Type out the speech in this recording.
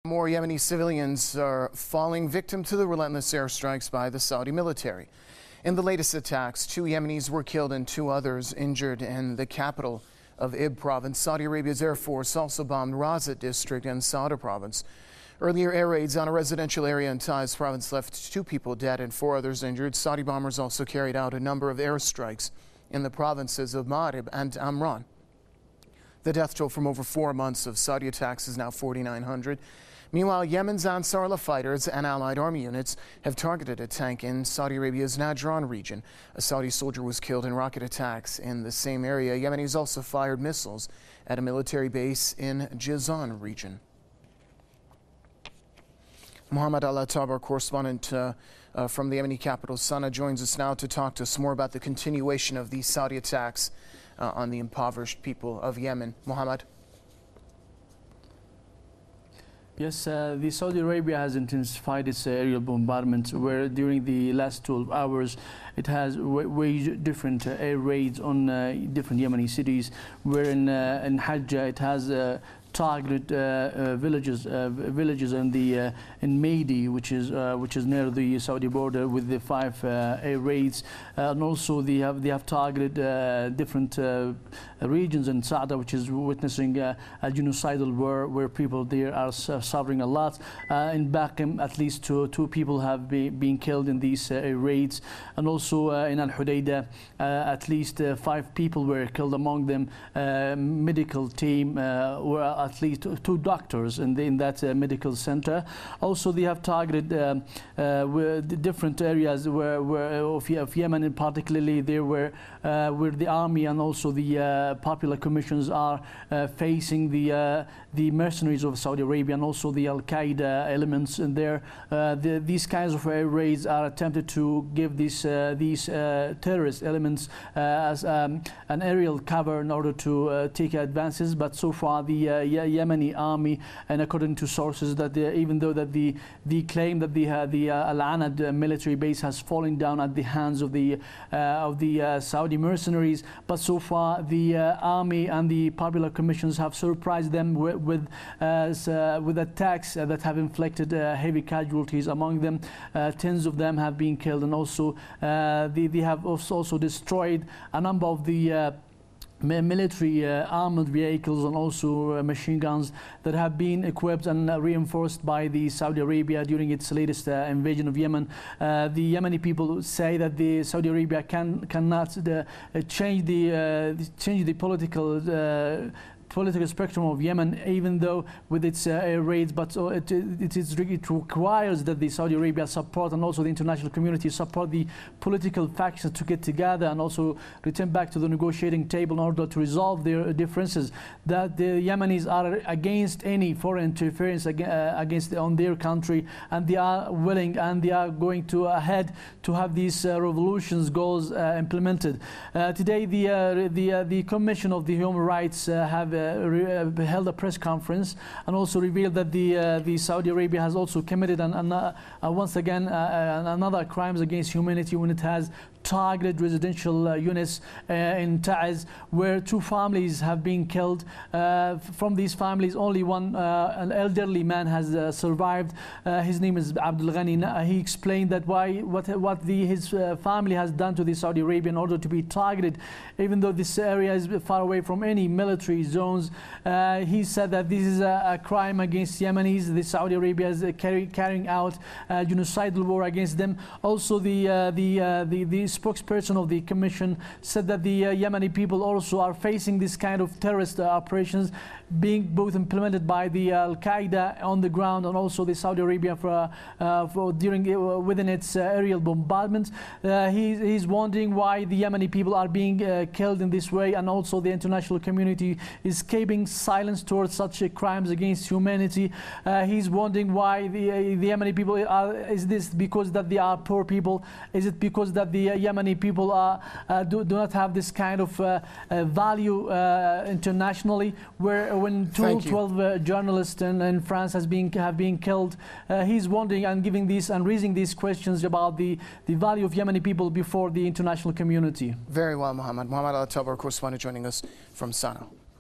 More Yemeni civilians are falling victim to the relentless airstrikes by the Saudi military. In the latest attacks, 2 Yemenis were killed and 2 others injured in the capital of Ib province. Saudi Arabia's Air Force also bombed Razat district and Sauda province. Earlier air raids on a residential area in Taiz province left 2 people dead and 4 others injured. Saudi bombers also carried out a number of airstrikes in the provinces of Ma'rib and Amran. The death toll from over 4 months of Saudi attacks is now 4,900. Meanwhile, Yemen's Ansar Allah fighters and allied army units have targeted a tank in Saudi Arabia's Najran region. A Saudi soldier was killed in rocket attacks in the same area. Yemenis also fired missiles at a military base in Jizan region. Mohammed Al-Attab, our correspondent from the Yemeni capital, Sana'a, joins us now to talk to us more about the continuation of these Saudi attacks on the impoverished people of Yemen. Mohammed? Yes, the Saudi Arabia has intensified its aerial bombardment, where during the last 12 hours it has waged different air raids on different Yemeni cities, where in Hajjah it has targeted villages in Maidi, which is near the Saudi border, with the 5 air raids, and also they have targeted different regions in Sauda, which is witnessing a genocidal war where people there are suffering a lot. In Baqim, at least two people have been killed in these raids, and also in Al Hudaydah, at least 5 people were killed, among them medical team, were at least 2 doctors in that medical center. Also, they have targeted different areas of Yemen, particularly there where the army and also the popular commissions are facing the mercenaries of Saudi Arabia and also the Al-Qaeda elements in there. These kinds of air raids are attempted to give these terrorist elements as an aerial cover in order to take advances. But so far, the Yemeni army, and according to sources, that even though that the claim that the Al-Anad military base has fallen down at the hands of the Saudi mercenaries, but so far the army and the popular commissions have surprised them with attacks that have inflicted heavy casualties. Among them, tens of them have been killed, and also they have also destroyed a number of the military armored vehicles and also machine guns that have been equipped and reinforced by the Saudi Arabia during its latest invasion of Yemen. The Yemeni people say that the Saudi Arabia cannot change the political spectrum of Yemen, even though with its air raids, but it requires that the Saudi Arabia support and also the international community support the political factions to get together and also return back to the negotiating table in order to resolve their differences. That the Yemenis are against any foreign interference on their country, and they are willing and they are going to ahead to have these revolutions goals implemented. Today, the Commission of the Human Rights have held a press conference and also revealed that the Saudi Arabia has also committed once again another crimes against humanity when it has targeted residential units in Taiz, where 2 families have been killed. From these families, only one, an elderly man, has survived. His name is Abdul Ghani. He explained that his family has done to the Saudi Arabia in order to be targeted, even though this area is far away from any military zones. He said that this is a crime against Yemenis. The Saudi Arabia is carrying out a genocidal war against them. Also, the spokesperson of the commission said that the Yemeni people also are facing this kind of terrorist operations being both implemented by the Al-Qaeda on the ground and also the Saudi Arabia within its aerial bombardments. He's wondering why the Yemeni people are being killed in this way, and also the international community is keeping silence towards such crimes against humanity. He's wondering why the Yemeni people is this because that they are poor people? Is it because that the Yemeni people do not have this kind of value internationally, where when 12 journalists in France have been killed? He's wondering and raising these questions about the value of Yemeni people before the international community. Very well, Mohammed. Mohammed Al-Attab, our correspondent, joining us from Sana'a.